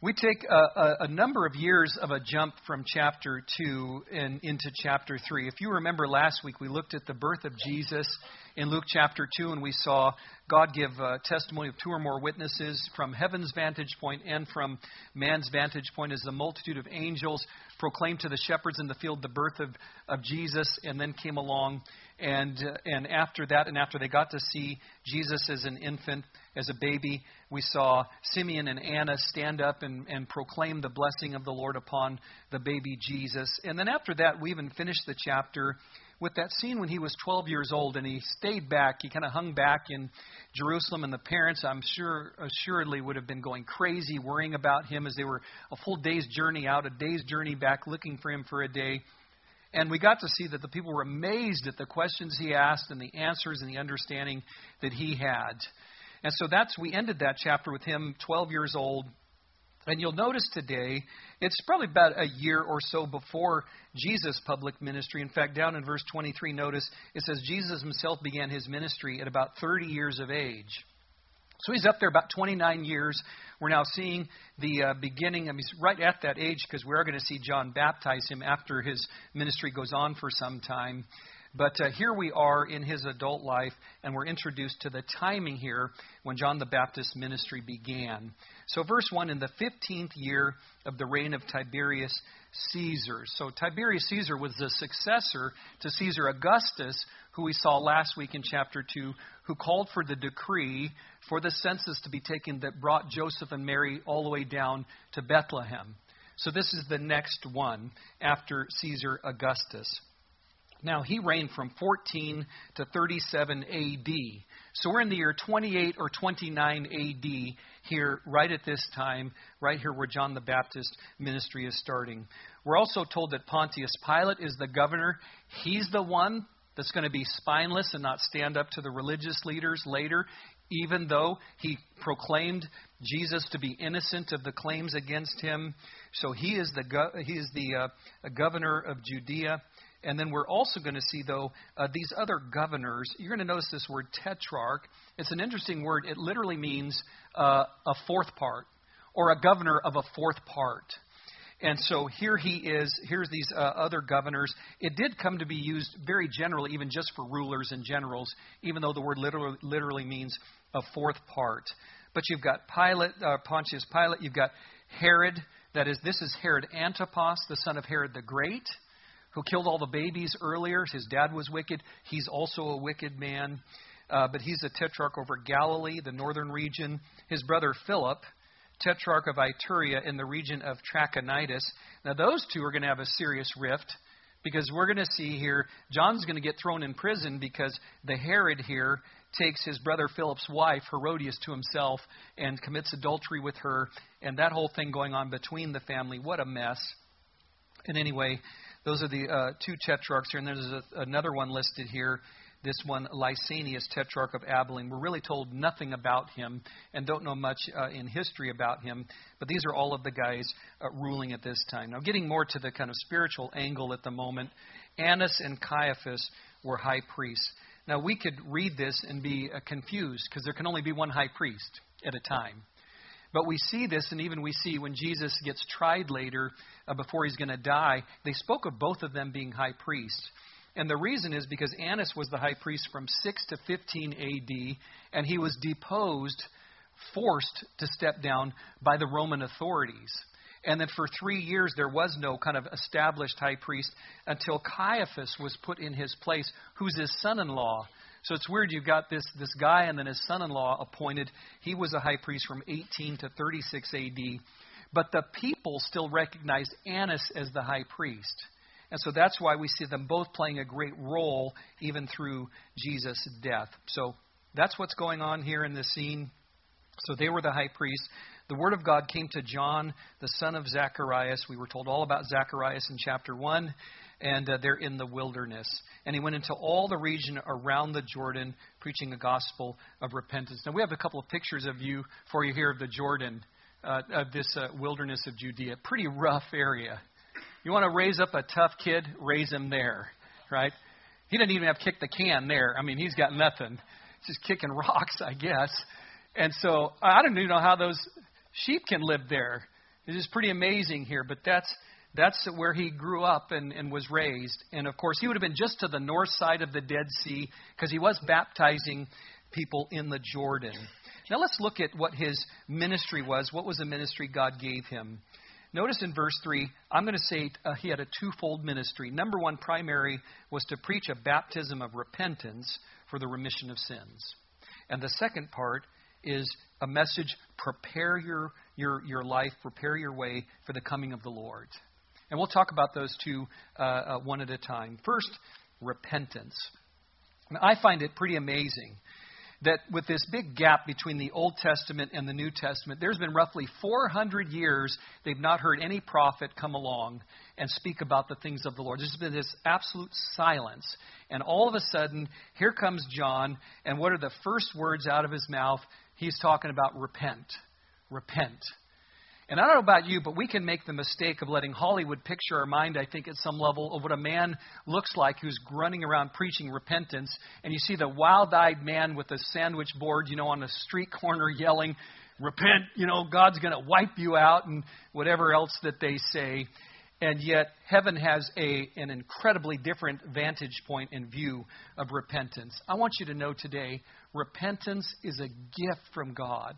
We take a number of years of a jump from chapter 2 and into chapter 3. If you remember last week, we looked at the birth of Jesus in Luke chapter 2, and we saw God give testimony of 2 or more witnesses from heaven's vantage point and from man's vantage point as the multitude of angels proclaimed to the shepherds in the field the birth of Jesus, and then came along. And after that, and after they got to see Jesus as an infant, as a baby, we saw Simeon and Anna stand up and proclaim the blessing of the Lord upon the baby Jesus. And then after that, we even finished the chapter with that scene when he was 12 years old and he stayed back. He kind of hung back in Jerusalem, and the parents, I'm sure, assuredly would have been going crazy worrying about him as they were a full day's journey out, a day's journey back, looking for him for a day. And we got to see that the people were amazed at the questions he asked and the answers and the understanding that he had. And so we ended that chapter with him 12 years old. And you'll notice today, it's probably about a year or so before Jesus' public ministry. In fact, down in verse 23, notice it says Jesus himself began his ministry at about 30 years of age. So he's up there about 29 years. We're now seeing the beginning. He's right at that age because we are going to see John baptize him after his ministry goes on for some time. But here we are in his adult life, and we're introduced to the timing here when John the Baptist's ministry began. So verse 1, in the 15th year of the reign of Tiberius Caesar. So Tiberius Caesar was the successor to Caesar Augustus, who we saw last week in chapter 2, who called for the decree for the census to be taken that brought Joseph and Mary all the way down to Bethlehem. So this is the next one after Caesar Augustus. Now, he reigned from 14 to 37 A.D. So we're in the year 28 or 29 A.D. here, right at this time, right here where John the Baptist's ministry is starting. We're also told that Pontius Pilate is the governor. He's the one that's going to be spineless and not stand up to the religious leaders later, even though he proclaimed Jesus to be innocent of the claims against him. So he is the governor of Judea. And then we're also going to see, though, these other governors. You're going to notice this word tetrarch. It's an interesting word. It literally means a fourth part, or a governor of a fourth part. And so here he is. Here's these other governors. It did come to be used very generally, even just for rulers and generals, even though the word literally means a fourth part. But you've got Pontius Pilate. You've got Herod. This is Herod Antipas, the son of Herod the Great, who killed all the babies earlier. His dad was wicked. He's also a wicked man. But he's a tetrarch over Galilee, the northern region. His brother Philip, tetrarch of Iturea in the region of Trachonitis. Now those two are going to have a serious rift, because we're going to see here, John's going to get thrown in prison because the Herod here takes his brother Philip's wife, Herodias, to himself and commits adultery with her. And that whole thing going on between the family. What a mess. And anyway, those are the two tetrarchs here. And there's another one listed here. This one, Lysanias, tetrarch of Abilene. We're really told nothing about him and don't know much in history about him. But these are all of the guys ruling at this time. Now, getting more to the kind of spiritual angle at the moment, Annas and Caiaphas were high priests. Now, we could read this and be confused because there can only be one high priest at a time. But we see this, and even we see when Jesus gets tried later, before he's going to die, they spoke of both of them being high priests. And the reason is because Annas was the high priest from 6 to 15 A.D., and he was deposed, forced to step down by the Roman authorities. And then for 3 years, there was no kind of established high priest until Caiaphas was put in his place, who's his son-in-law. So it's weird, you've got this guy and then his son-in-law appointed. He was a high priest from 18 to 36 A.D., but the people still recognized Annas as the high priest. And so that's why we see them both playing a great role even through Jesus' death. So that's what's going on here in this scene. So they were the high priests. The word of God came to John, the son of Zacharias. We were told all about Zacharias in chapter 1. And they're in the wilderness. And he went into all the region around the Jordan, preaching a gospel of repentance. Now, we have a couple of pictures of you for you here of the Jordan, of this wilderness of Judea. Pretty rough area. You want to raise up a tough kid, raise him there, right? He didn't even have kicked the can there. I mean, he's got nothing. He's just kicking rocks, I guess. And so I don't even know how those sheep can live there. It is pretty amazing here, but that's where he grew up and was raised. And, of course, he would have been just to the north side of the Dead Sea because he was baptizing people in the Jordan. Now, let's look at what his ministry was. What was the ministry God gave him? Notice in verse 3, I'm going to say he had a twofold ministry. Number one, primary, was to preach a baptism of repentance for the remission of sins. And the second part is a message, prepare your life, prepare your way for the coming of the Lord. And we'll talk about those two one at a time. First, repentance. Now, I find it pretty amazing that with this big gap between the Old Testament and the New Testament, there's been roughly 400 years they've not heard any prophet come along and speak about the things of the Lord. There's been this absolute silence. And all of a sudden, here comes John, and what are the first words out of his mouth? He's talking about repent. Repent. And I don't know about you, but we can make the mistake of letting Hollywood picture our mind, I think, at some level of what a man looks like who's running around preaching repentance. And you see the wild-eyed man with a sandwich board, on a street corner yelling, repent, God's going to wipe you out, and whatever else that they say. And yet, heaven has an incredibly different vantage point and view of repentance. I want you to know today, repentance is a gift from God.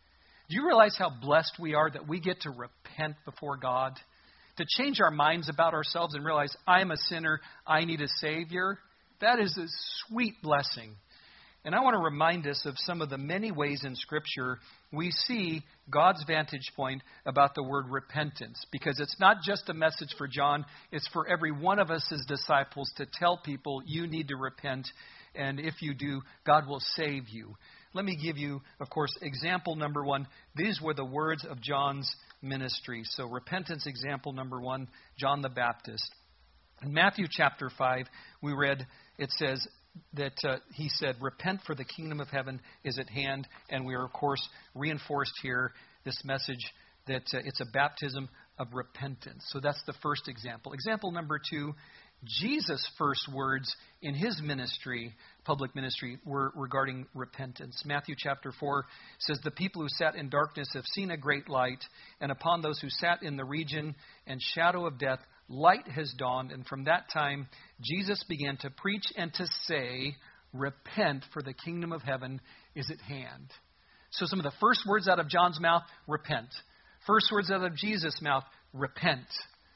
Do you realize how blessed we are that we get to repent before God? To change our minds about ourselves and realize, I am a sinner, I need a Savior. That is a sweet blessing. And I want to remind us of some of the many ways in Scripture we see God's vantage point about the word repentance. Because it's not just a message for John, it's for every one of us as disciples to tell people you need to repent. And if you do, God will save you. Let me give you, of course, example number one. These were the words of John's ministry. So repentance, example number one, John the Baptist. In Matthew chapter 5, we read, it says that he said, repent for the kingdom of heaven is at hand. And we are, of course, reinforced here this message that it's a baptism of repentance. So that's the first example. Example number two, Jesus' first words in his ministry, public ministry, were regarding repentance. Matthew chapter 4 says, the people who sat in darkness have seen a great light, and upon those who sat in the region and shadow of death, light has dawned. And from that time, Jesus began to preach and to say, repent, for the kingdom of heaven is at hand. So some of the first words out of John's mouth, repent. First words out of Jesus' mouth, repent.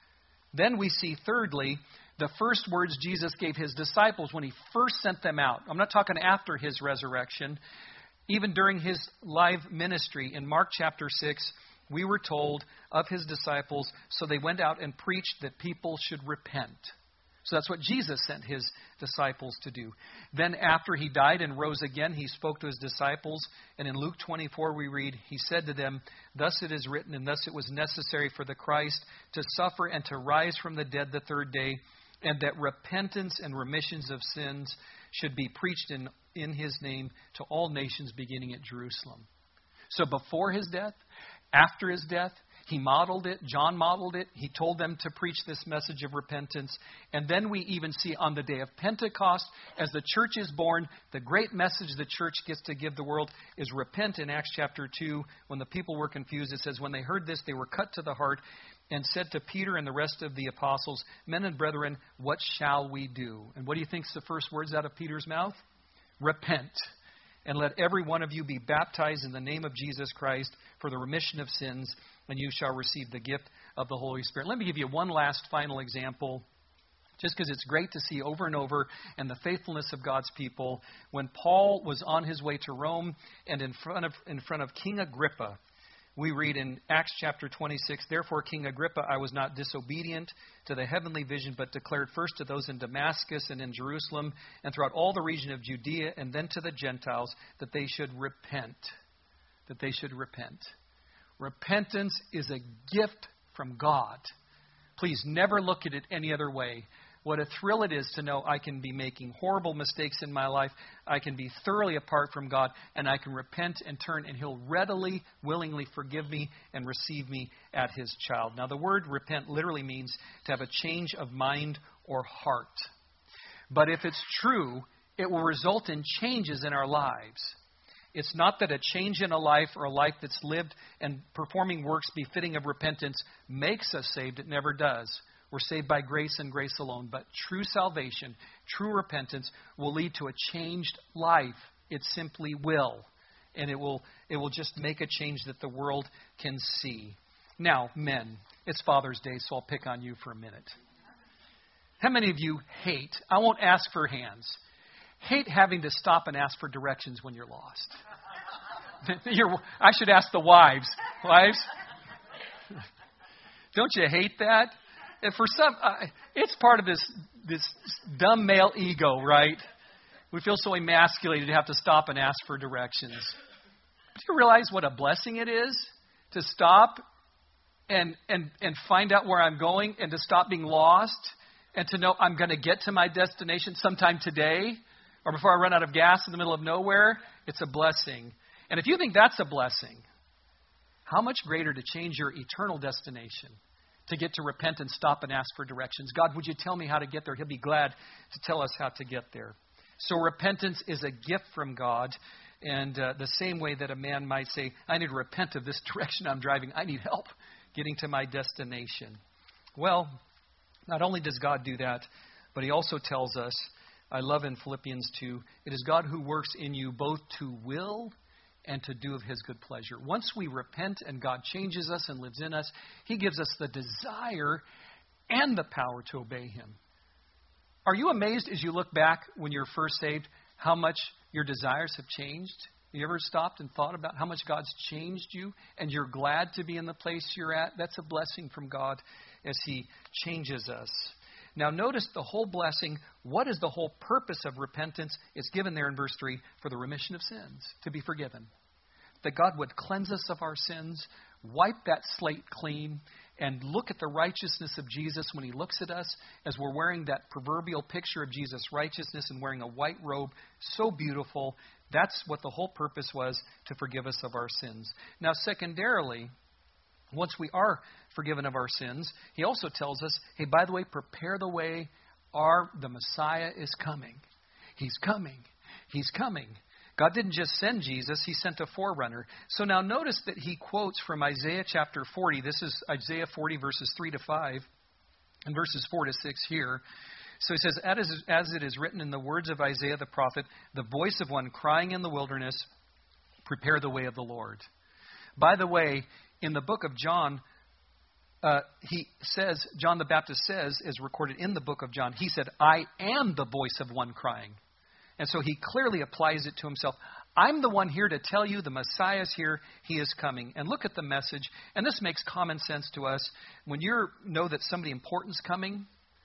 Then we see, thirdly, the first words Jesus gave his disciples when he first sent them out. I'm not talking after his resurrection. Even during his live ministry in Mark chapter 6, we were told of his disciples, so they went out and preached that people should repent. So that's what Jesus sent his disciples to do. Then after he died and rose again, he spoke to his disciples. And in Luke 24 we read, he said to them, thus it is written, and thus it was necessary for the Christ to suffer and to rise from the dead the third day, and that repentance and remissions of sins should be preached in his name to all nations beginning at Jerusalem. So before his death, after his death, he modeled it. John modeled it. He told them to preach this message of repentance. And then we even see on the day of Pentecost, as the church is born, the great message the church gets to give the world is repent. In Acts chapter 2, when the people were confused, it says, when they heard this, they were cut to the heart and said to Peter and the rest of the apostles, men and brethren, what shall we do? And what do you think is the first words out of Peter's mouth? Repent. And let every one of you be baptized in the name of Jesus Christ for the remission of sins, and you shall receive the gift of the Holy Spirit. Let me give you one last final example, just because it's great to see over and over and the faithfulness of God's people. When Paul was on his way to Rome and in front of King Agrippa, we read in Acts chapter 26, therefore, King Agrippa, I was not disobedient to the heavenly vision, but declared first to those in Damascus and in Jerusalem and throughout all the region of Judea, and then to the Gentiles, that they should repent. That they should repent. Repentance is a gift from God. Please never look at it any other way. What a thrill it is to know I can be making horrible mistakes in my life. I can be thoroughly apart from God, and I can repent and turn, and He'll readily, willingly forgive me and receive me as His child. Now, the word repent literally means to have a change of mind or heart. But if it's true, it will result in changes in our lives. It's not that a change in a life or a life that's lived and performing works befitting of repentance makes us saved. It never does. We're saved by grace and grace alone. But true salvation, true repentance will lead to a changed life. It simply will. And it will just make a change that the world can see. Now, men, it's Father's Day, so I'll pick on you for a minute. How many of you hate, I won't ask for hands, hate having to stop and ask for directions when you're lost? I should ask the wives. Wives? Don't you hate that? And for some, it's part of this dumb male ego, right? We feel so emasculated to have to stop and ask for directions. Do you realize what a blessing it is to stop and find out where I'm going and to stop being lost and to know I'm going to get to my destination sometime today or before I run out of gas in the middle of nowhere? It's a blessing. And if you think that's a blessing, how much greater to change your eternal destination, to get to repent and stop and ask for directions. God, would you tell me how to get there? He'll be glad to tell us how to get there. So repentance is a gift from God. And the same way that a man might say, I need to repent of this direction I'm driving. I need help getting to my destination. Well, not only does God do that, but he also tells us, I love in Philippians 2, it is God who works in you both to will and to do of his good pleasure. Once we repent and God changes us and lives in us, he gives us the desire and the power to obey him. Are you amazed as you look back when you're first saved how much your desires have changed? You ever stopped and thought about how much God's changed you and you're glad to be in the place you're at? That's a blessing from God as he changes us. Now notice the whole blessing. What is the whole purpose of repentance? It's given there in verse 3, for the remission of sins, to be forgiven. That God would cleanse us of our sins, wipe that slate clean, and look at the righteousness of Jesus when he looks at us as we're wearing that proverbial picture of Jesus' righteousness and wearing a white robe, so beautiful. That's what the whole purpose was, to forgive us of our sins. Now, secondarily, once we are forgiven of our sins, he also tells us, hey, by the way, prepare the way. The Messiah is coming. He's coming. He's coming. God didn't just send Jesus, he sent a forerunner. So now notice that he quotes from Isaiah chapter 40. This is Isaiah 40 verses 3 to 5 and verses 4 to 6 here. So he says, as it is written in the words of Isaiah the prophet, the voice of one crying in the wilderness, prepare the way of the Lord. By the way, in the book of John, John the Baptist says, as recorded in the book of John, he said, I am the voice of one crying. And so he clearly applies it to himself. I'm the one here to tell you the Messiah is here. He is coming. And look at the message. And this makes common sense to us. When you know that somebody important is coming,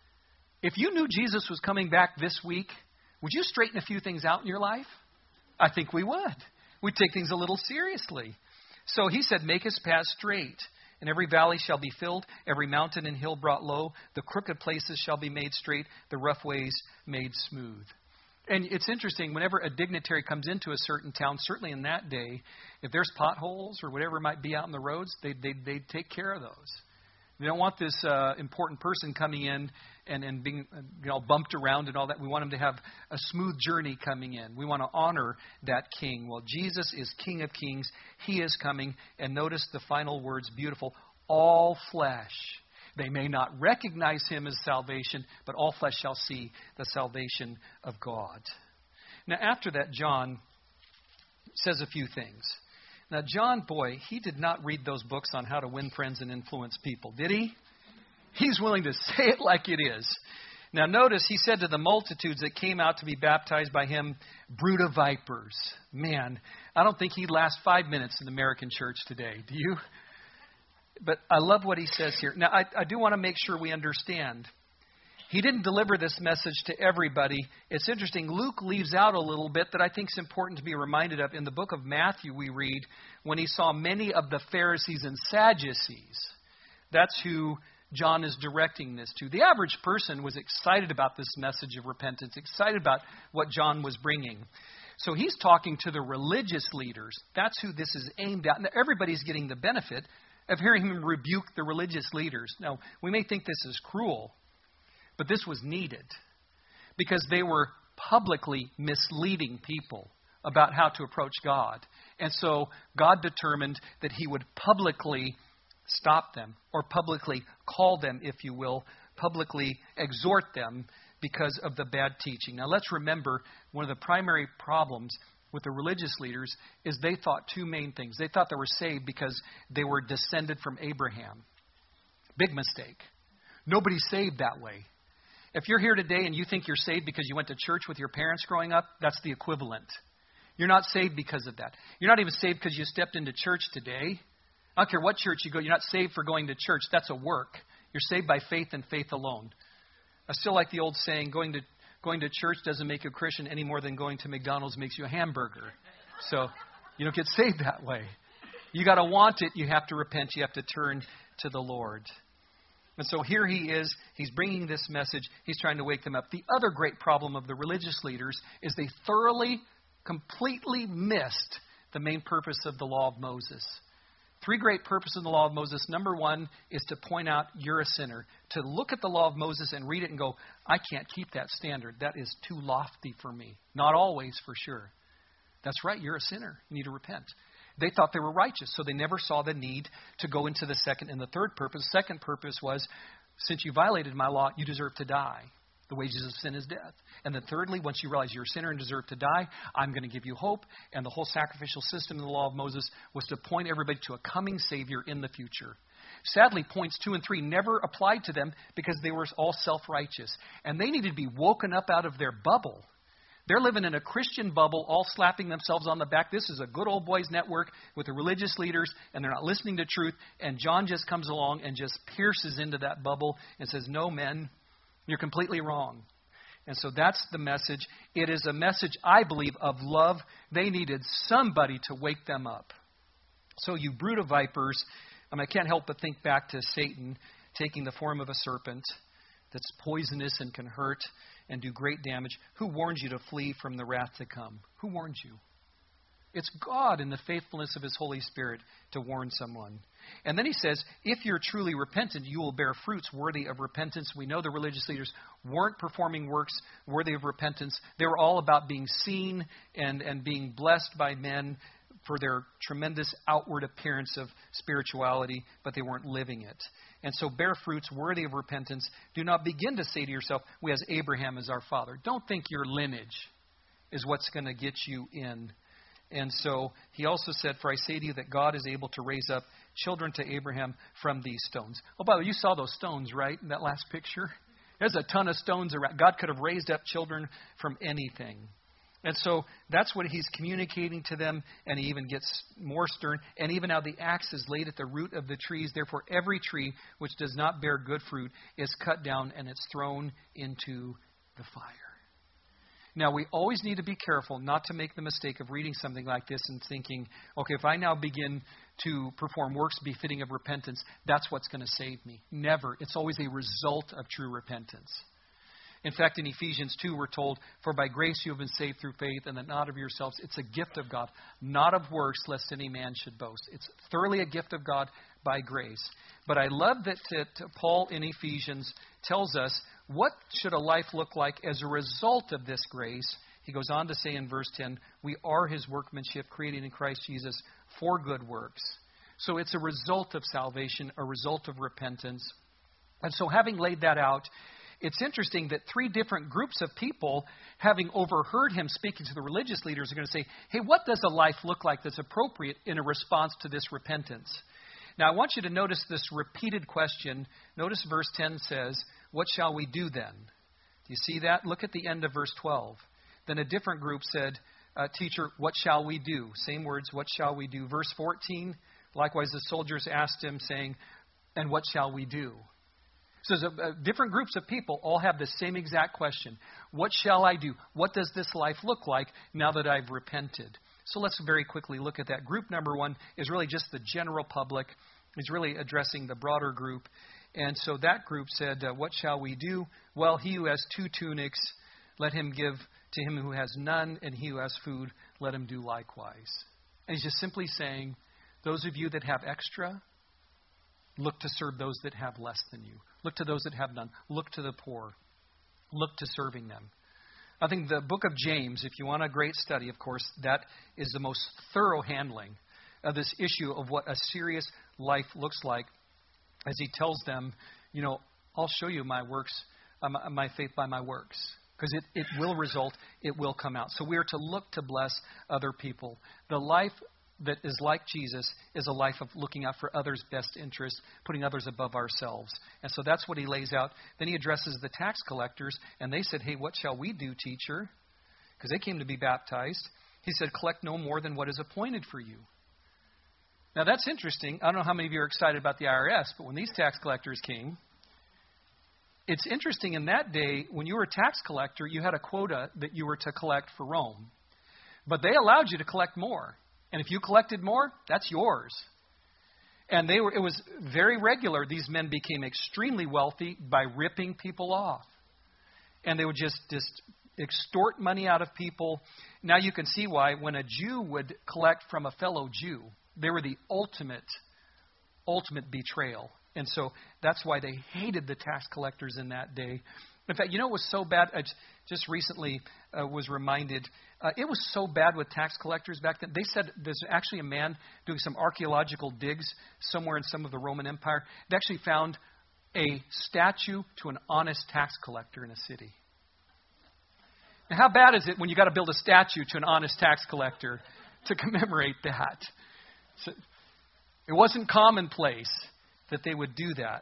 if you knew Jesus was coming back this week, would you straighten a few things out in your life? I think we would. We'd take things a little seriously. So he said, make his path straight, and every valley shall be filled, every mountain and hill brought low. The crooked places shall be made straight, the rough ways made smooth. And it's interesting, whenever a dignitary comes into a certain town, certainly in that day, if there's potholes or whatever might be out in the roads, they take care of those. We don't want this important person coming in and being bumped around and all that. We want him to have a smooth journey coming in. We want to honor that king. Well, Jesus is King of Kings. He is coming. And notice the final words, beautiful. All flesh. They may not recognize him as salvation, but all flesh shall see the salvation of God. Now, after that, John says a few things. Now, John, boy, he did not read those books on how to win friends and influence people, did he? He's willing to say it like it is. Now, notice he said to the multitudes that came out to be baptized by him, brood of vipers. Man, I don't think he'd last 5 minutes in the American church today. Do you? But I love what he says here. Now, I do want to make sure we understand. He didn't deliver this message to everybody. It's interesting. Luke leaves out a little bit that I think is important to be reminded of. In the book of Matthew, we read, when he saw many of the Pharisees and Sadducees. That's who John is directing this to. The average person was excited about this message of repentance, excited about what John was bringing. So he's talking to the religious leaders. That's who this is aimed at. And everybody's getting the benefit of hearing him rebuke the religious leaders. Now, we may think this is cruel, but this was needed because they were publicly misleading people, about how to approach God. And so God determined that he would publicly stop them, or publicly call them, if you will, publicly exhort them because of the bad teaching. Now let's remember, one of the primary problems with the religious leaders is they thought two main things. They thought they were saved because they were descended from Abraham. Big mistake. Nobody's saved that way. If you're here today and you think you're saved because you went to church with your parents growing up, that's the equivalent. You're not saved because of that. You're not even saved because you stepped into church today. I don't care what church you go, you're not saved for going to church. That's a work. You're saved by faith and faith alone. I still like the old saying, going to church doesn't make you a Christian any more than going to McDonald's makes you a hamburger. So you don't get saved that way. You got to want it. You have to repent. You have to turn to the Lord. And so here he is. He's bringing this message. He's trying to wake them up. The other great problem of the religious leaders is they thoroughly, completely missed the main purpose of the law of Moses. Three great purposes of the law of Moses. Number one is to point out you're a sinner. To look at the law of Moses and read it and go, I can't keep that standard. That is too lofty for me. Not always, for sure. That's right, you're a sinner. You need to repent. They thought they were righteous, so they never saw the need to go into the second and the third purpose. The second purpose was, since you violated my law, you deserve to die. The wages of sin is death. And then thirdly, once you realize you're a sinner and deserve to die, I'm going to give you hope. And the whole sacrificial system in the law of Moses was to point everybody to a coming Savior in the future. Sadly, points 2 and 3 never applied to them because they were all self-righteous. And they needed to be woken up out of their bubble. They're living in a Christian bubble, all slapping themselves on the back. This is a good old boys network with the religious leaders, and they're not listening to truth. And John just comes along and just pierces into that bubble and says, no, men, you're completely wrong. And so that's the message. It is a message, I believe, of love. They needed somebody to wake them up. So you brood of vipers, I can't help but think back to Satan taking the form of a serpent that's poisonous and can hurt and do great damage. Who warned you to flee from the wrath to come? Who warned you? It's God in the faithfulness of His Holy Spirit to warn someone. And then he says, if you're truly repentant, you will bear fruits worthy of repentance. We know the religious leaders weren't performing works worthy of repentance. They were all about being seen and being blessed by men for their tremendous outward appearance of spirituality, but they weren't living it. And so bear fruits worthy of repentance. Do not begin to say to yourself, we have Abraham as our father. Don't think your lineage is what's going to get you in. And so he also said, for I say to you that God is able to raise up children to Abraham from these stones. Oh, by the way, you saw those stones, right, in that last picture? There's a ton of stones around. God could have raised up children from anything. And so that's what he's communicating to them, and he even gets more stern. And even now the axe is laid at the root of the trees. Therefore, every tree which does not bear good fruit is cut down, and it's thrown into the fire. Now, we always need to be careful not to make the mistake of reading something like this and thinking, okay, if I now begin to perform works befitting of repentance, that's what's going to save me. Never. It's always a result of true repentance. In fact, in Ephesians 2, we're told, for by grace you have been saved through faith, and that not of yourselves. It's a gift of God, not of works, lest any man should boast. It's thoroughly a gift of God by grace. But I love that Paul in Ephesians tells us what should a life look like as a result of this grace. He goes on to say in verse 10, we are his workmanship created in Christ Jesus for good works. So it's a result of salvation, a result of repentance. And so having laid that out, it's interesting that three different groups of people, having overheard him speaking to the religious leaders, are going to say, hey, what does a life look like that's appropriate in a response to this repentance? Now, I want you to notice this repeated question. Notice verse 10 says, what shall we do then? Do you see that? Look at the end of verse 12. Then a different group said, teacher, what shall we do? Same words, what shall we do? Verse 14, likewise the soldiers asked him, saying, and what shall we do? So different groups of people all have the same exact question. What shall I do? What does this life look like now that I've repented? So let's very quickly look at that. Group number one is really just the general public. He's really addressing the broader group. And so that group said, what shall we do? Well, he who has 2 tunics, let him give to him who has none, and he who has food, let him do likewise. And he's just simply saying, those of you that have extra, look to serve those that have less than you. Look to those that have none. Look to the poor. Look to serving them. I think the book of James, if you want a great study, of course, that is the most thorough handling of this issue of what a serious life looks like, as he tells them, I'll show you my works, my faith by my works. Because it will result, it will come out. So we are to look to bless other people. The life that is like Jesus is a life of looking out for others' best interests, putting others above ourselves. And so that's what he lays out. Then he addresses the tax collectors, and they said, hey, what shall we do, teacher? Because they came to be baptized. He said, collect no more than what is appointed for you. Now that's interesting. I don't know how many of you are excited about the IRS, but when these tax collectors came, it's interesting, in that day, when you were a tax collector, you had a quota that you were to collect for Rome. But they allowed you to collect more. And if you collected more, that's yours. And it was very regular. These men became extremely wealthy by ripping people off. And they would just extort money out of people. Now you can see why when a Jew would collect from a fellow Jew, they were the ultimate betrayal. And so that's why they hated the tax collectors in that day. In fact, it was so bad. I just recently was reminded, it was so bad with tax collectors back then. They said there's actually a man doing some archaeological digs somewhere in some of the Roman Empire. They actually found a statue to an honest tax collector in a city. Now, how bad is it when you got to build a statue to an honest tax collector to commemorate that? So, it wasn't commonplace that they would do that.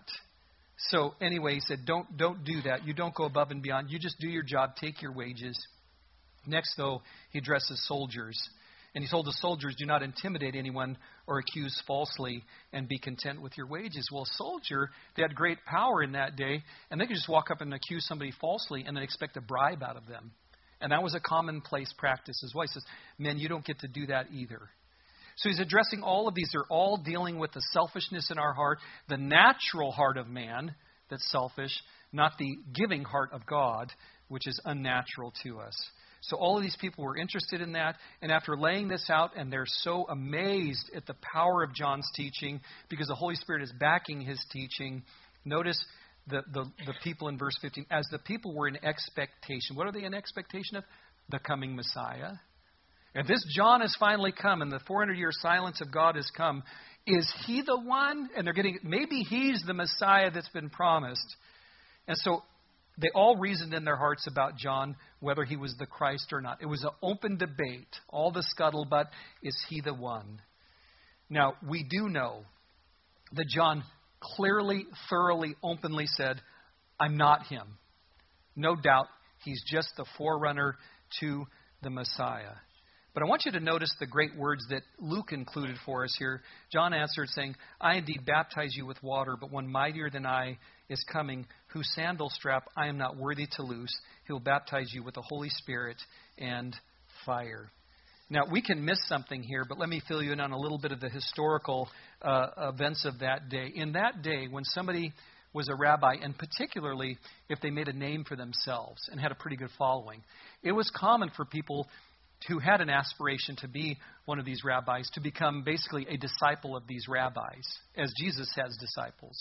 So anyway, he said, don't do that. You don't go above and beyond. You just do your job. Take your wages. Next, though, he addresses soldiers. And he told the soldiers, do not intimidate anyone or accuse falsely, and be content with your wages. Well, a soldier, they had great power in that day, and they could just walk up and accuse somebody falsely and then expect a bribe out of them. And that was a commonplace practice as well. He says, men, you don't get to do that either. So he's addressing all of these. They're all dealing with the selfishness in our heart, the natural heart of man that's selfish, not the giving heart of God, which is unnatural to us. So all of these people were interested in that. And after laying this out, and they're so amazed at the power of John's teaching, because the Holy Spirit is backing his teaching, notice the people in verse 15. As the people were in expectation. What are they in expectation of? The coming Messiah. If this John has finally come and the 400-year silence of God has come, is he the one? And they're getting, maybe he's the Messiah that's been promised. And so they all reasoned in their hearts about John, whether he was the Christ or not. It was an open debate. All the scuttlebutt, is he the one? Now, we do know that John clearly, thoroughly, openly said, I'm not him. No doubt, he's just the forerunner to the Messiah. But I want you to notice the great words that Luke included for us here. John answered, saying, I indeed baptize you with water, but one mightier than I is coming, whose sandal strap I am not worthy to loose. He will baptize you with the Holy Spirit and fire. Now, we can miss something here, but let me fill you in on a little bit of the historical events of that day. In that day, when somebody was a rabbi, and particularly if they made a name for themselves and had a pretty good following, it was common for people who had an aspiration to be one of these rabbis to become basically a disciple of these rabbis, as Jesus has disciples.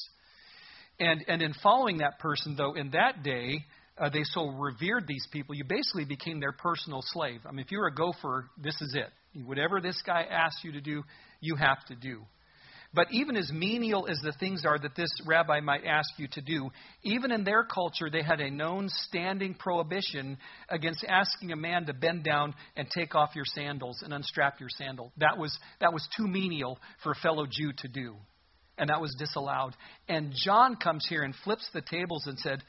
And in following that person, though, in that day, they so revered these people, you basically became their personal slave. I mean, if you're a gopher, this is it. Whatever this guy asks you to do, you have to do. But even as menial as the things are that this rabbi might ask you to do, even in their culture, they had a known standing prohibition against asking a man to bend down and take off your sandals and unstrap your sandal. That was too menial for a fellow Jew to do. And that was disallowed. And John comes here and flips the tables and said,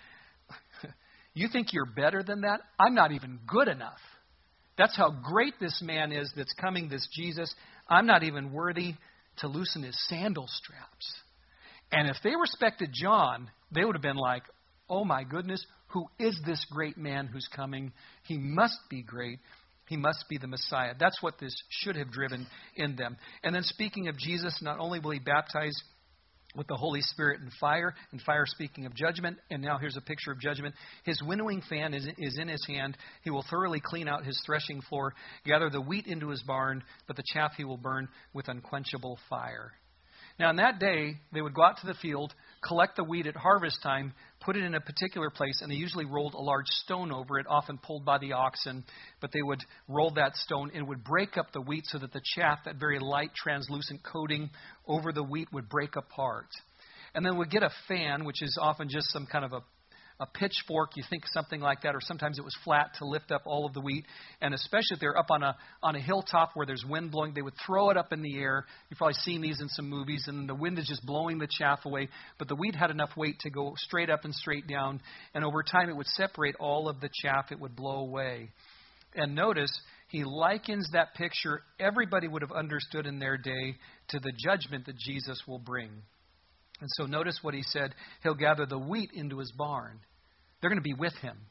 you think you're better than that? I'm not even good enough. That's how great this man is that's coming, this Jesus. I'm not even worthy to loosen his sandal straps. And if they respected John, they would have been like, oh my goodness, who is this great man who's coming? He must be great. He must be the Messiah. That's what this should have driven in them. And then speaking of Jesus, not only will he baptize with the Holy Spirit and fire speaking of judgment, and now here's a picture of judgment. His winnowing fan is in his hand. He will thoroughly clean out his threshing floor, gather the wheat into his barn, but the chaff he will burn with unquenchable fire. Now, in that day, they would go out to the field, collect the wheat at harvest time, put it in a particular place, and they usually rolled a large stone over it, often pulled by the oxen. But they would roll that stone, and it would break up the wheat so that the chaff, that very light, translucent coating over the wheat, would break apart. And then we'd get a fan, which is often just some kind of a pitchfork, you think something like that, or sometimes it was flat to lift up all of the wheat. And especially if they're up on a hilltop where there's wind blowing, they would throw it up in the air. You've probably seen these in some movies, and the wind is just blowing the chaff away. But the wheat had enough weight to go straight up and straight down, and over time it would separate all of the chaff. It would blow away. And notice, he likens that picture, everybody would have understood in their day, to the judgment that Jesus will bring. And so notice what he said. He'll gather the wheat into his barn. They're going to be with him.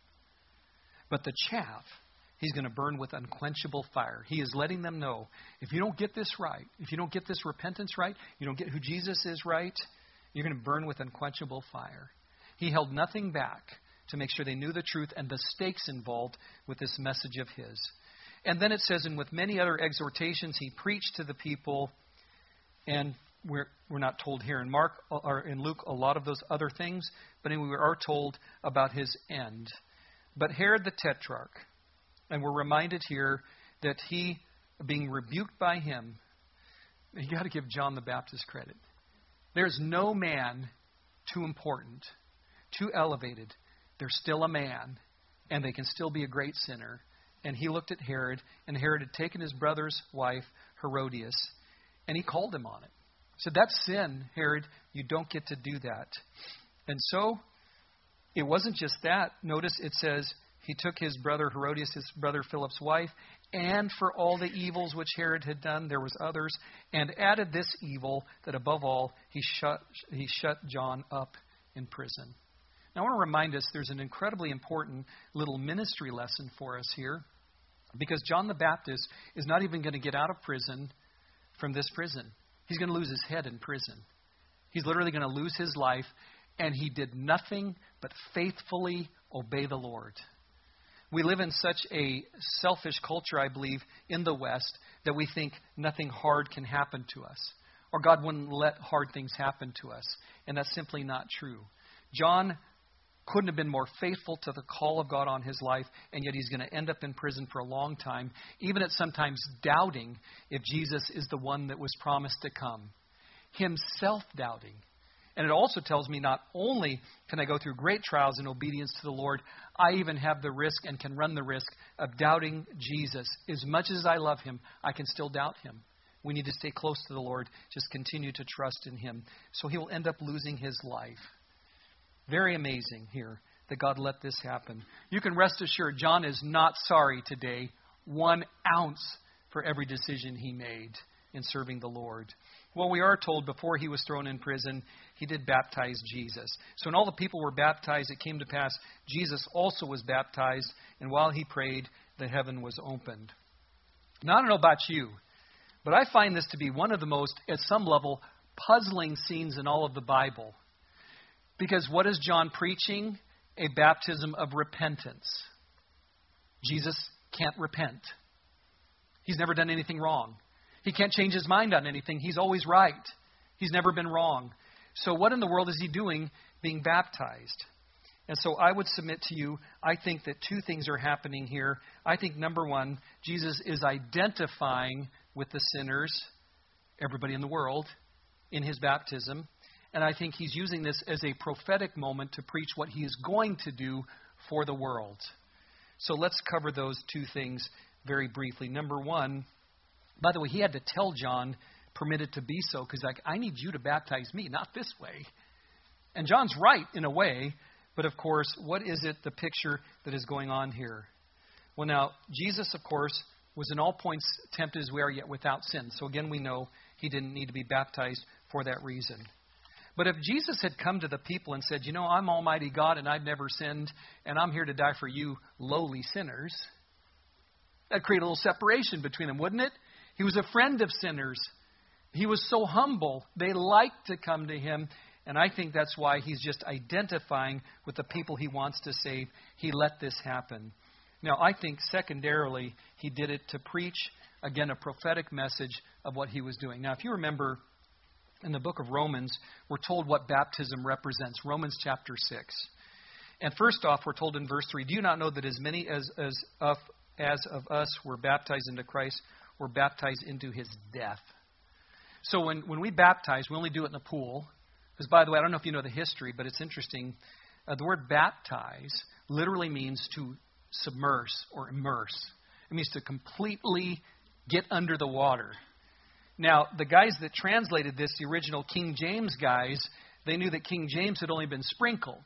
But the chaff, he's going to burn with unquenchable fire. He is letting them know, if you don't get this right, if you don't get this repentance right, you don't get who Jesus is right, you're going to burn with unquenchable fire. He held nothing back to make sure they knew the truth and the stakes involved with this message of his. And then it says, and with many other exhortations, he preached to the people. And we're not told here in Mark or in Luke a lot of those other things, but we are told about his end. But Herod the Tetrarch, and we're reminded here that he, being rebuked by him, you got to give John the Baptist credit. There's no man too important, too elevated. They're still a man, and they can still be a great sinner. And he looked at Herod, and Herod had taken his brother's wife, Herodias, and he called him on it. So that's sin, Herod. You don't get to do that. And so it wasn't just that. Notice it says he took his brother Herodias, his brother Philip's wife, and for all the evils which Herod had done, there was others, and added this evil, that above all he shut John up in prison. Now I want to remind us there's an incredibly important little ministry lesson for us here, because John the Baptist is not even going to get out of prison from this prison. He's going to lose his head in prison. He's literally going to lose his life, and he did nothing but faithfully obey the Lord. We live in such a selfish culture, I believe, in the West, that we think nothing hard can happen to us, or God wouldn't let hard things happen to us, and that's simply not true. John couldn't have been more faithful to the call of God on his life, and yet he's going to end up in prison for a long time, even at sometimes doubting if Jesus is the one that was promised to come. Himself doubting. And it also tells me not only can I go through great trials in obedience to the Lord, I even have the risk and can run the risk of doubting Jesus. As much as I love him, I can still doubt him. We need to stay close to the Lord, just continue to trust in him. So he will end up losing his life. Very amazing here that God let this happen. You can rest assured John is not sorry today, 1 ounce, for every decision he made in serving the Lord. Well, we are told before he was thrown in prison, he did baptize Jesus. So when all the people were baptized, it came to pass Jesus also was baptized, and while he prayed, the heaven was opened. Now, I don't know about you, but I find this to be one of the most, at some level, puzzling scenes in all of the Bible. Because what is John preaching? A baptism of repentance. Jesus can't repent. He's never done anything wrong. He can't change his mind on anything. He's always right. He's never been wrong. So what in the world is he doing being baptized? And so I would submit to you, I think that 2 things are happening here. I think, number 1, Jesus is identifying with the sinners, everybody in the world, in his baptism. And I think he's using this as a prophetic moment to preach what he is going to do for the world. So let's cover those 2 things very briefly. Number 1, by the way, he had to tell John, permit it to be so, because I need you to baptize me, not this way. And John's right in a way, but of course, what is it, the picture that is going on here? Well, now, Jesus, of course, was in all points tempted as we are, yet without sin. So again, we know he didn't need to be baptized for that reason. But if Jesus had come to the people and said, I'm Almighty God and I've never sinned, and I'm here to die for you lowly sinners, that'd create a little separation between them, wouldn't it? He was a friend of sinners. He was so humble. They liked to come to him. And I think that's why he's just identifying with the people he wants to save. He let this happen. Now, I think secondarily, he did it to preach, again, a prophetic message of what he was doing. Now, if you remember in the book of Romans, we're told what baptism represents. Romans chapter 6. And first off, we're told in verse 3, do you not know that as many as of us were baptized into Christ were baptized into his death? So when we baptize, we only do it in the pool. Because, by the way, I don't know if you know the history, but it's interesting. The word baptize literally means to submerge or immerse. It means to completely get under the water. Now, the guys that translated this, the original King James guys, they knew that King James had only been sprinkled.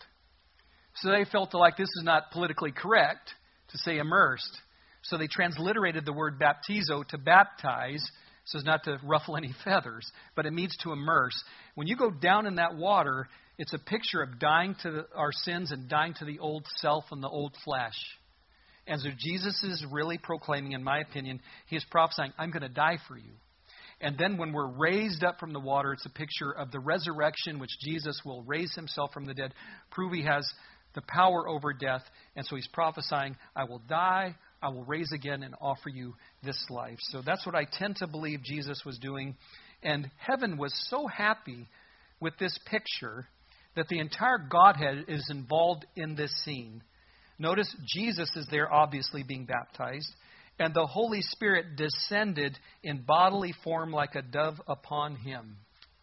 So they felt like this is not politically correct to say immersed. So they transliterated the word baptizo to baptize, so as not to ruffle any feathers, but it means to immerse. When you go down in that water, it's a picture of dying to our sins and dying to the old self and the old flesh. And so Jesus is really proclaiming, in my opinion, he is prophesying, I'm going to die for you. And then when we're raised up from the water, it's a picture of the resurrection, which Jesus will raise himself from the dead, prove he has the power over death. And so he's prophesying, I will die, I will raise again and offer you this life. So that's what I tend to believe Jesus was doing. And heaven was so happy with this picture that the entire Godhead is involved in this scene. Notice Jesus is there obviously being baptized. And the Holy Spirit descended in bodily form like a dove upon him.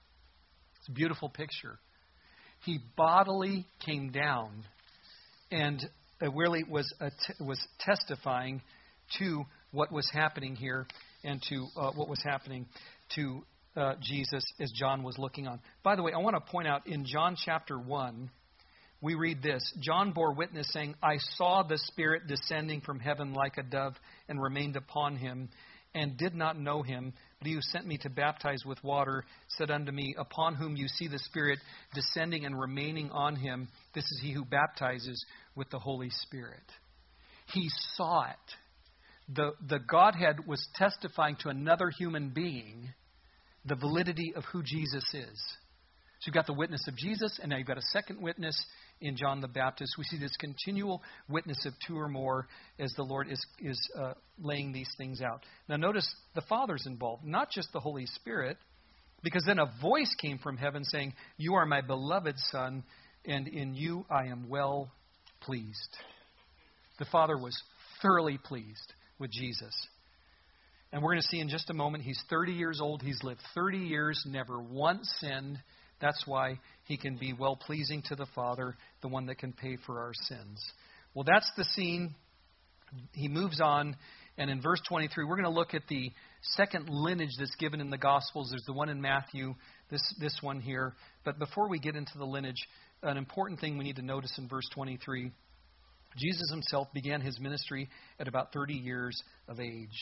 It's a beautiful picture. He bodily came down and really was testifying to what was happening here and to what was happening to Jesus as John was looking on. By the way, I want to point out in John chapter 1, we read this. John bore witness saying, I saw the Spirit descending from heaven like a dove and remained upon him and did not know him. But he who sent me to baptize with water said unto me, upon whom you see the Spirit descending and remaining on him, this is he who baptizes with the Holy Spirit. He saw it. The Godhead was testifying to another human being the validity of who Jesus is. So you've got the witness of Jesus, and now you've got a second witness in John the Baptist. We see this continual witness of two or more as the Lord is laying these things out. Now notice the Father's involved, not just the Holy Spirit, because then a voice came from heaven saying, you are my beloved Son, and in you I am well pleased. The Father was thoroughly pleased with Jesus. And we're going to see in just a moment, he's 30 years old. He's lived 30 years, never once sinned. That's why he can be well-pleasing to the Father, the one that can pay for our sins. Well, that's the scene. He moves on, and in verse 23, we're going to look at the second lineage that's given in the Gospels. There's the one in Matthew, this one here. But before we get into the lineage, an important thing we need to notice in verse 23, Jesus himself began his ministry at about 30 years of age.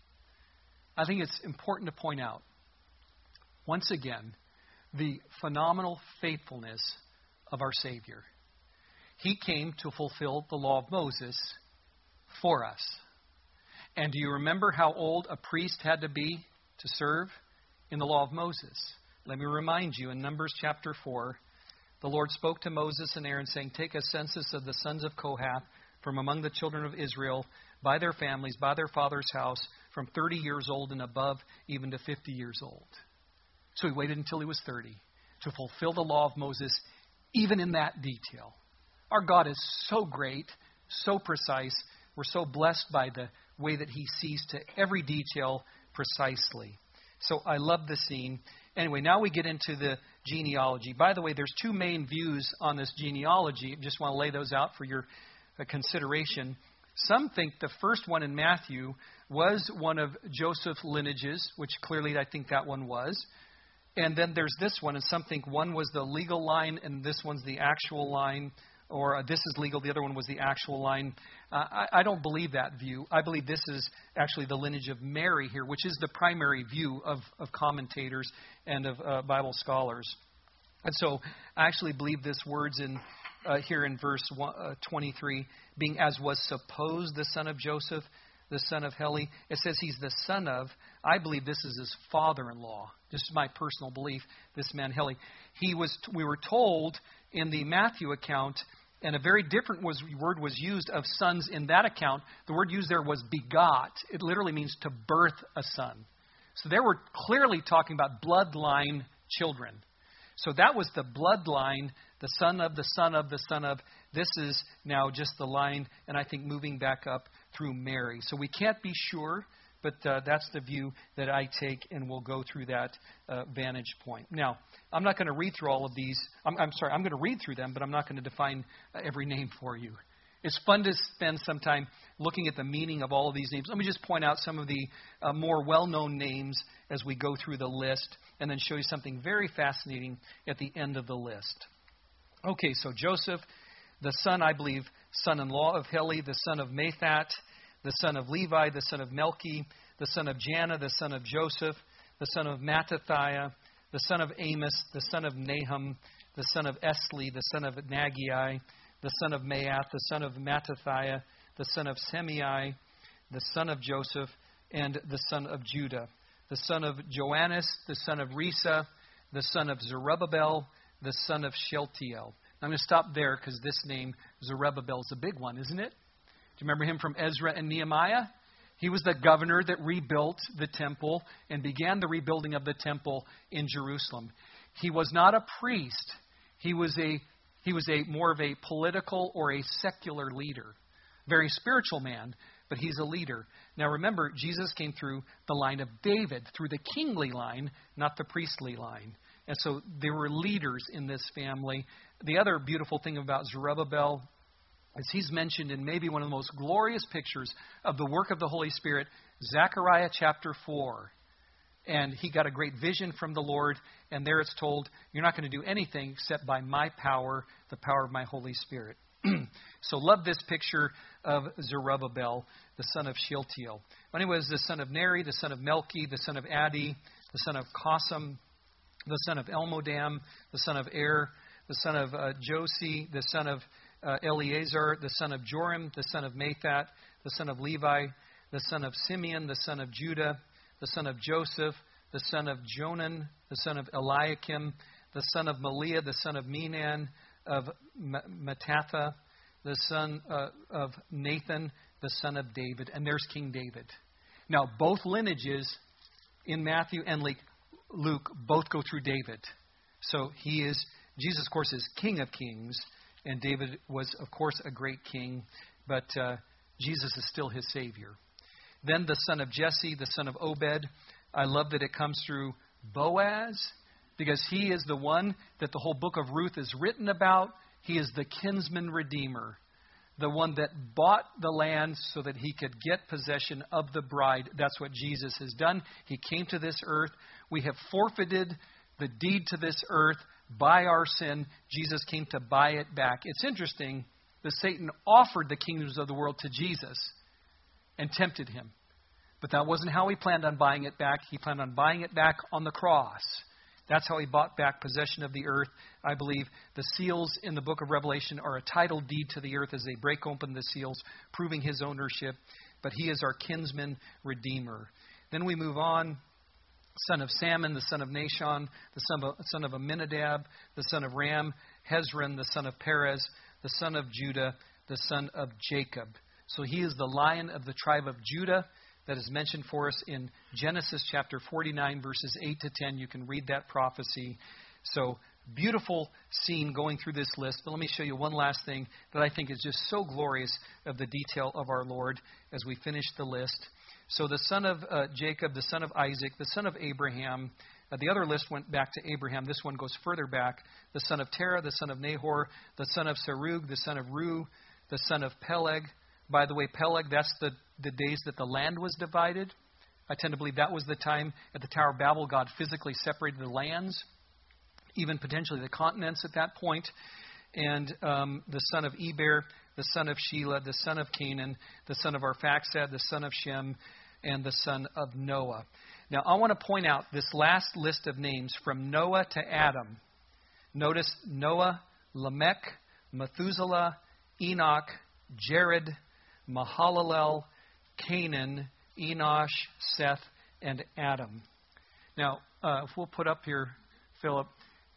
I think it's important to point out, once again, the phenomenal faithfulness of our Savior. He came to fulfill the law of Moses for us. And do you remember how old a priest had to be to serve in the law of Moses? Let me remind you, in Numbers chapter 4, the Lord spoke to Moses and Aaron, saying, take a census of the sons of Kohath from among the children of Israel, by their families, by their father's house, from 30 years old and above, even to 50 years old. So he waited until he was 30 to fulfill the law of Moses, even in that detail. Our God is so great, so precise. We're so blessed by the way that he sees to every detail precisely. So I love the scene. Anyway, now we get into the genealogy. By the way, there's two main views on this genealogy. I just want to lay those out for your consideration. Some think the first one in Matthew was one of Joseph's lineages, which clearly I think that one was. And then there's this one, and some think one was the legal line and this one's the actual line, or this is legal, the other one was the actual line. I don't believe that view. I believe this is actually the lineage of Mary here, which is the primary view of commentators and of Bible scholars. And so I actually believe this word's in here in verse 23, being as was supposed the son of Joseph, the son of Heli. It says he's the son of, I believe this is his father-in-law. This is my personal belief, this man Heli. We were told in the Matthew account, and a very different word was used of sons in that account. The word used there was begot. It literally means to birth a son. So they were clearly talking about bloodline children. So that was the bloodline, the son of the son of the son of. This is now just the line, and I think moving back up through Mary. So we can't be sure, but that's the view that I take, and we'll go through that vantage point. Now, I'm not going to read through all of these. I'm going to read through them, but I'm not going to define every name for you. It's fun to spend some time looking at the meaning of all of these names. Let me just point out some of the more well-known names as we go through the list, and then show you something very fascinating at the end of the list. Okay, so Joseph, the son, I believe, son-in-law of Heli, the son of Mathat, the son of Levi, the son of Melchi, the son of Janna, the son of Joseph, the son of Mattathiah, the son of Amos, the son of Nahum, the son of Esli, the son of Nagai, the son of Maath, the son of Mattathiah, the son of Semei, the son of Joseph, and the son of Judah, the son of Joannes, the son of Risa, the son of Zerubbabel, the son of Shealtiel. I'm going to stop there because this name, Zerubbabel, is a big one, isn't it? Do you remember him from Ezra and Nehemiah? He was the governor that rebuilt the temple and began the rebuilding of the temple in Jerusalem. He was not a priest. He was a more of a political or a secular leader. Very spiritual man, but he's a leader. Now remember, Jesus came through the line of David, through the kingly line, not the priestly line. And so there were leaders in this family. The other beautiful thing about Zerubbabel is he's mentioned in maybe one of the most glorious pictures of the work of the Holy Spirit, Zechariah chapter 4. And he got a great vision from the Lord, and there it's told, you're not going to do anything except by my power, the power of my Holy Spirit. So love this picture of Zerubbabel, the son of Shealtiel. But anyways, the son of Neri, the son of Melchi, the son of Addi, the son of Kosam, the son of Elmodam, the son of Er, the son of Josi, the son of Eleazar, the son of Joram, the son of Mathat, the son of Levi, the son of Simeon, the son of Judah, the son of Joseph, the son of Jonan, the son of Eliakim, the son of Maliah, the son of Menan, of Mattatha, the son of Nathan, the son of David. And there's King David. Now, both lineages in Matthew and Luke both go through David. So Jesus, of course, is King of Kings, and David was, of course, a great king, but Jesus is still his Savior. Then the son of Jesse, the son of Obed. I love that it comes through Boaz, because he is the one that the whole book of Ruth is written about. He is the kinsman redeemer, the one that bought the land so that he could get possession of the bride. That's what Jesus has done. He came to this earth. We have forfeited the deed to this earth by our sin. Jesus came to buy it back. It's interesting that Satan offered the kingdoms of the world to Jesus and tempted him. But that wasn't how he planned on buying it back. He planned on buying it back on the cross. That's how he bought back possession of the earth. I believe the seals in the book of Revelation are a title deed to the earth as they break open the seals, proving his ownership. But he is our kinsman redeemer. Then we move on. Son of Salmon, the son of Nashon, the son of Amminadab, the son of Ram, Hezron, the son of Perez, the son of Judah, the son of Jacob. So he is the Lion of the tribe of Judah that is mentioned for us in Genesis chapter 49, verses 8 to 10. You can read that prophecy. So beautiful scene going through this list. But let me show you one last thing that I think is just so glorious of the detail of our Lord as we finish the list. So the son of Jacob, the son of Isaac, the son of Abraham. The other list went back to Abraham. This one goes further back. The son of Terah, the son of Nahor, the son of Serug, the son of Ru, the son of Peleg. By the way, Peleg, that's the days that the land was divided. I tend to believe that was the time at the Tower of Babel God physically separated the lands, even potentially the continents at that point. And the son of Eber, the son of Shelah, the son of Canaan, the son of Arphaxad, the son of Shem, and the son of Noah. Now, I want to point out this last list of names from Noah to Adam. Notice Noah, Lamech, Methuselah, Enoch, Jared, Mahalalel, Canaan, Enosh, Seth, and Adam. Now, if we'll put up here, Philip,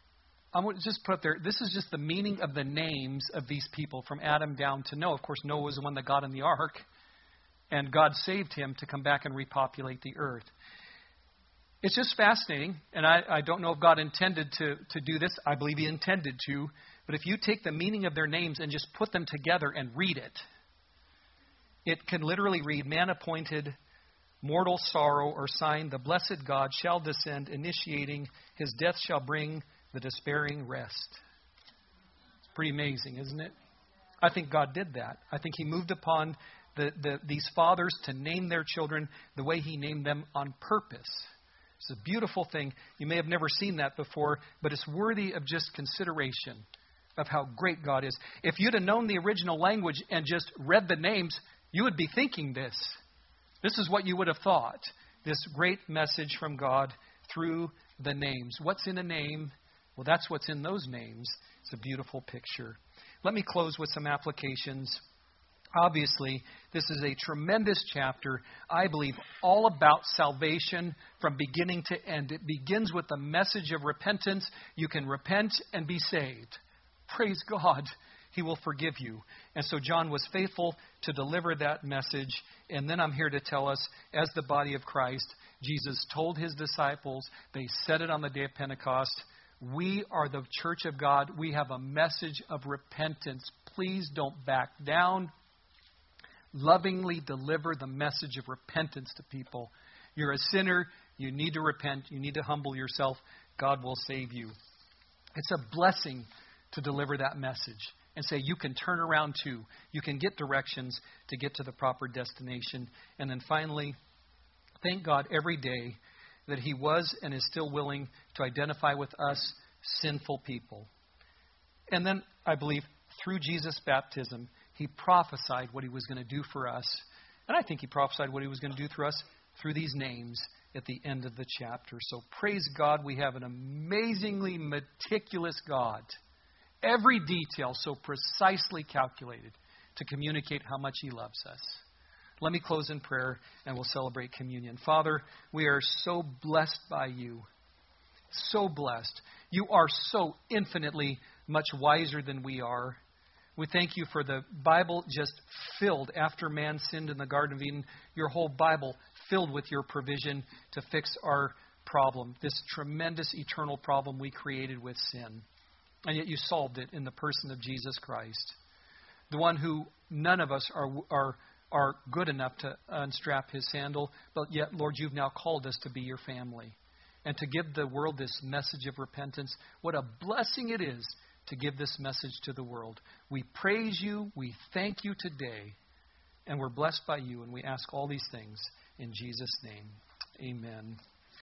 I want to just put up there, this is just the meaning of the names of these people from Adam down to Noah. Of course, Noah was the one that got in the ark, and God saved him to come back and repopulate the earth. It's just fascinating, and I don't know if God intended to do this. I believe He intended to. But if you take the meaning of their names and just put them together and read it, it can literally read, man appointed, mortal sorrow or sign, the blessed God shall descend, initiating, his death shall bring the despairing rest. It's pretty amazing, isn't it? I think God did that. I think He moved upon these fathers to name their children the way He named them on purpose. It's a beautiful thing. You may have never seen that before, but it's worthy of just consideration of how great God is. If you'd have known the original language and just read the names, you would be thinking this. This is what you would have thought. This great message from God through the names. What's in a name? Well, that's what's in those names. It's a beautiful picture. Let me close with some applications. Obviously, this is a tremendous chapter, I believe, all about salvation from beginning to end. It begins with the message of repentance. You can repent and be saved. Praise God. He will forgive you. And so John was faithful to deliver that message. And then I'm here to tell us, as the body of Christ, Jesus told His disciples, they said it on the day of Pentecost, we are the church of God. We have a message of repentance. Please don't back down. Lovingly deliver the message of repentance to people. You're a sinner. You need to repent. You need to humble yourself. God will save you. It's a blessing to deliver that message and say you can turn around too. You can get directions to get to the proper destination. And then finally, thank God every day that He was and is still willing to identify with us sinful people. And then I believe through Jesus' baptism, He prophesied what He was going to do for us. And I think He prophesied what He was going to do through us through these names at the end of the chapter. So praise God, we have an amazingly meticulous God. Every detail so precisely calculated to communicate how much He loves us. Let me close in prayer and we'll celebrate communion. Father, we are so blessed by You. So blessed. You are so infinitely much wiser than we are. We thank You for the Bible just filled after man sinned in the Garden of Eden. Your whole Bible filled with Your provision to fix our problem, this tremendous eternal problem we created with sin. And yet You solved it in the person of Jesus Christ, the one who none of us are good enough to unstrap His sandal, but yet, Lord, You've now called us to be Your family and to give the world this message of repentance. What a blessing it is to give this message to the world. We praise You, we thank You today, and we're blessed by You, and we ask all these things in Jesus' name. Amen.